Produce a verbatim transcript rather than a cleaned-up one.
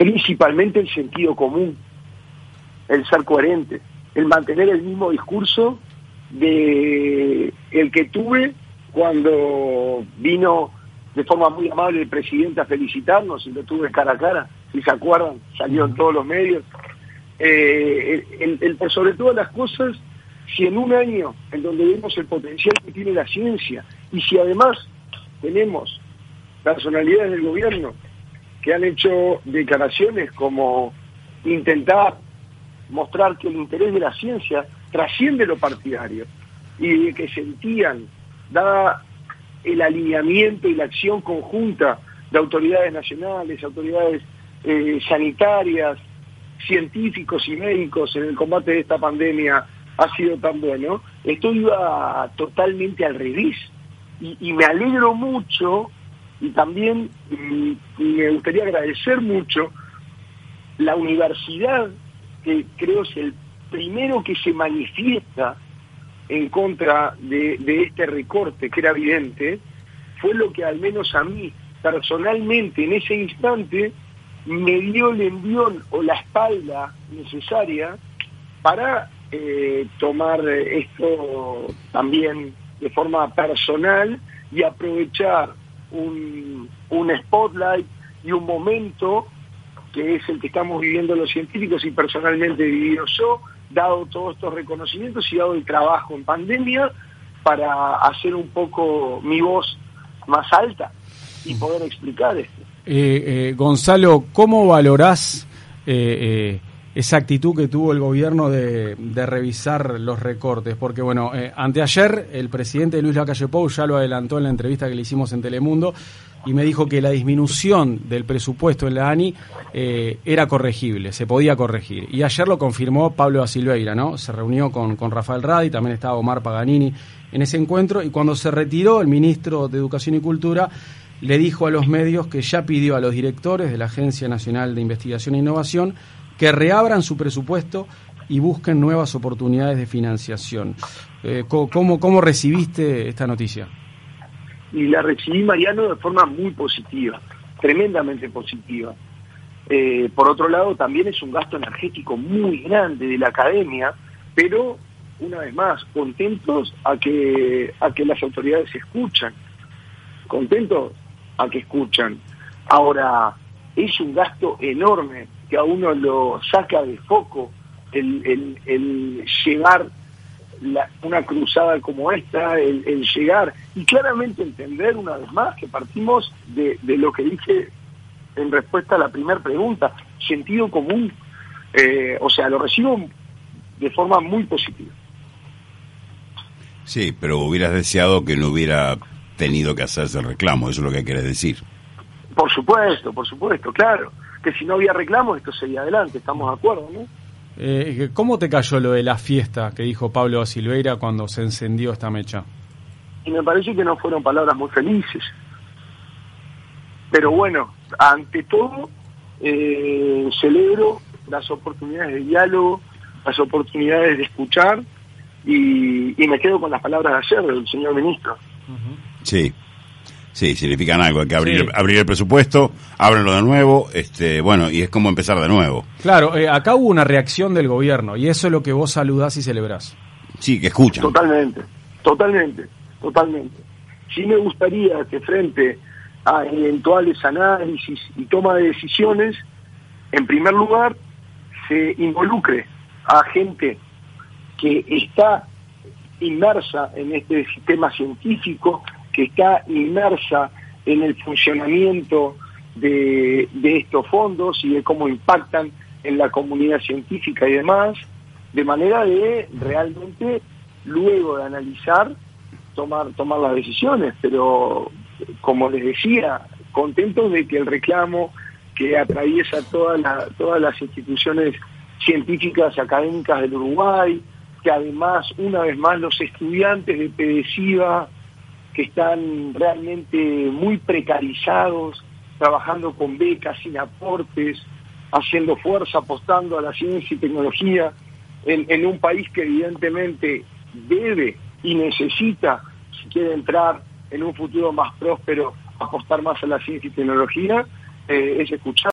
principalmente el sentido común, el ser coherente, el mantener el mismo discurso de el que tuve cuando vino de forma muy amable el presidente a felicitarnos, y lo tuve cara a cara, si se acuerdan, salió en todos los medios. Eh, el, el, el, por sobre todas las cosas, si en un año en donde vemos el potencial que tiene la ciencia, y si además tenemos personalidades del gobierno que han hecho declaraciones como intentar mostrar que el interés de la ciencia trasciende lo partidario, y de que sentían, dada el alineamiento y la acción conjunta de autoridades nacionales, autoridades eh, sanitarias, científicos y médicos en el combate de esta pandemia, ha sido tan bueno, esto iba totalmente al revés. Y, y me alegro mucho, y también y, y me gustaría agradecer mucho la universidad, que creo es el primero que se manifiesta en contra de, de este recorte, que era evidente, fue lo que al menos a mí, personalmente, en ese instante, me dio el envión o la espalda necesaria para eh, tomar esto también de forma personal y aprovechar un, un spotlight y un momento que es el que estamos viviendo los científicos y personalmente he vivido yo, dado todos estos reconocimientos y dado el trabajo en pandemia, para hacer un poco mi voz más alta y poder explicar esto. Eh, eh, Gonzalo, ¿cómo valorás eh, eh, esa actitud que tuvo el gobierno de, de revisar los recortes? Porque, bueno, eh, anteayer el presidente Luis Lacalle Pou ya lo adelantó en la entrevista que le hicimos en Telemundo, y me dijo que la disminución del presupuesto en la ANI eh, era corregible, se podía corregir. Y ayer lo confirmó Pablo da Silveira, ¿no? Se reunió con, con Rafael Radi, también estaba Omar Paganini en ese encuentro, y cuando se retiró el ministro de Educación y Cultura, le dijo a los medios que ya pidió a los directores de la Agencia Nacional de Investigación e Innovación que reabran su presupuesto y busquen nuevas oportunidades de financiación. Eh, ¿cómo, ¿Cómo recibiste esta noticia? Y la recibí, Mariano, de forma muy positiva, tremendamente positiva. Eh, por otro lado, también es un gasto energético muy grande de la academia, pero, una vez más, contentos a que, a que las autoridades escuchan, contentos a que escuchan. Ahora, es un gasto enorme que a uno lo saca de foco el, el, el llevar La, una cruzada como esta, el, el llegar y claramente entender una vez más que partimos de, de lo que dije en respuesta a la primera pregunta, sentido común, eh, o sea, lo recibo de forma muy positiva. Sí, pero hubieras deseado que no hubiera tenido que hacerse el reclamo, eso es lo que querés decir. Por supuesto, por supuesto, claro, que si no había reclamo esto seguía adelante, estamos de acuerdo, ¿no? Eh, ¿Cómo te cayó lo de la fiesta que dijo Pablo da Silveira cuando se encendió esta mecha? Y me parece que no fueron palabras muy felices. Pero bueno, ante todo, eh, celebro las oportunidades de diálogo, las oportunidades de escuchar, y, y me quedo con las palabras de ayer del señor ministro. Uh-huh. Sí. Sí, significan algo, hay que abrir, sí. abrir el presupuesto, ábranlo de nuevo, este, bueno, y es como empezar de nuevo. Claro, eh, acá hubo una reacción del gobierno, y eso es lo que vos saludás y celebrás. Sí, que escuchan. Totalmente, totalmente, totalmente. Sí me gustaría que frente a eventuales análisis y toma de decisiones, en primer lugar, se involucre a gente que está inmersa en este sistema científico, que está inmersa en el funcionamiento de, de estos fondos y de cómo impactan en la comunidad científica y demás, de manera de realmente, luego de analizar, tomar, tomar las decisiones. Pero, como les decía, contentos de que el reclamo que atraviesa toda la, todas las instituciones científicas y académicas del Uruguay, que además, una vez más, los estudiantes de PEDESIVA, que están realmente muy precarizados, trabajando con becas, sin aportes, haciendo fuerza, apostando a la ciencia y tecnología, en, en un país que evidentemente debe y necesita, si quiere entrar en un futuro más próspero, apostar más a la ciencia y tecnología, eh, es escuchar.